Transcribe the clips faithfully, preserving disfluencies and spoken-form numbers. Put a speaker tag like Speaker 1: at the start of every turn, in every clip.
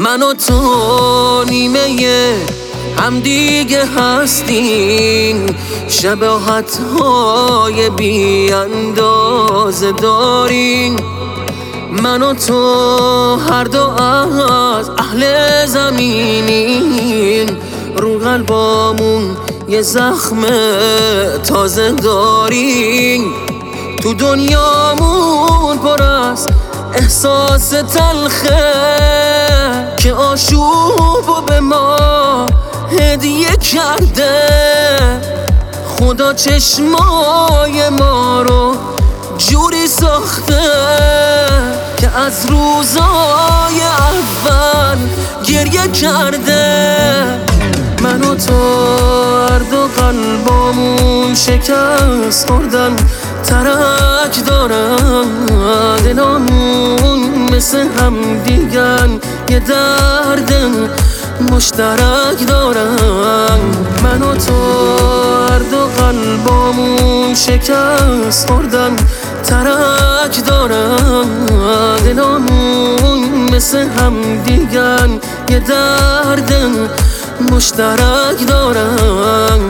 Speaker 1: من و تو نیمه هم دیگه هستیم، شباهت های بی اندازه داریم. من و تو هر دو از اهل زمینیم، رو قلبامون یه زخم تازه داریم. تو دنیامون پر از احساس تلخه که آشوبو به ما هدیه کرده. خدا چشمای ما رو جوری ساخته که از روزای اول گریه کرده. من و تو هر دو قلبامون شکست خوردن، ترک دارن دلامون مثل هم دیگن، یه درد مشترک دارن. من و تو هر دو قلبامون شکست خوردن، ترک دارن دلامون مثل هم دیگن، یه درد مشترک دارن.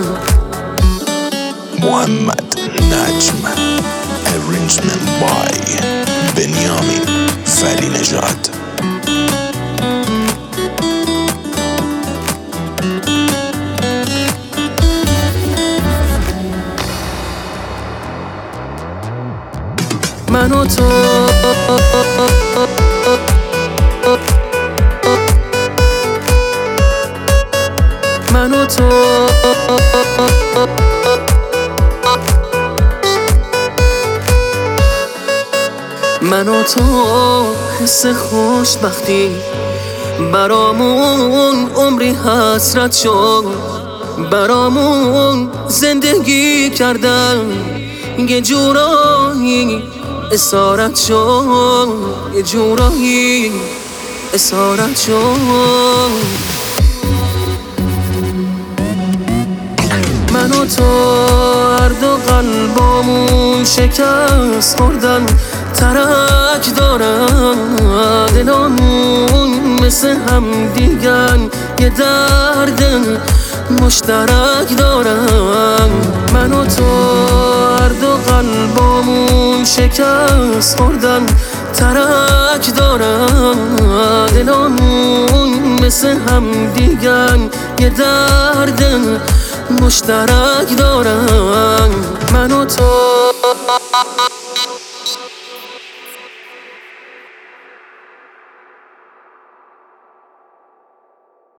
Speaker 2: محمد نجم arrangement by بنیامین فری نژاد.
Speaker 1: من و تو من و تو من و تو حس خوشبختی برامون عمری حسرت شد، برامون زندگی کردن یه جورایی اسارت شد، یه جورایی اسارت شد. من و تو هر دو قلبامون شکست خوردن، ترک دارن دلامون مثل هم دیگن، یه درد مشترک دارن. من و تو هر دو قلبامون شکست خوردن، ترک دارن دلامون مثل هم دیگن، یه درد مشترک دارن.